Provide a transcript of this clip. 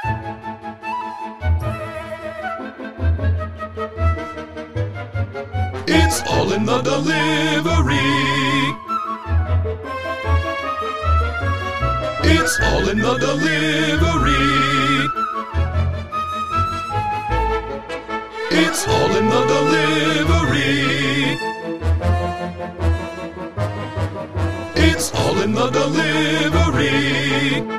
It's all in the delivery. It's all in the delivery. It's all in the delivery. It's all in the delivery.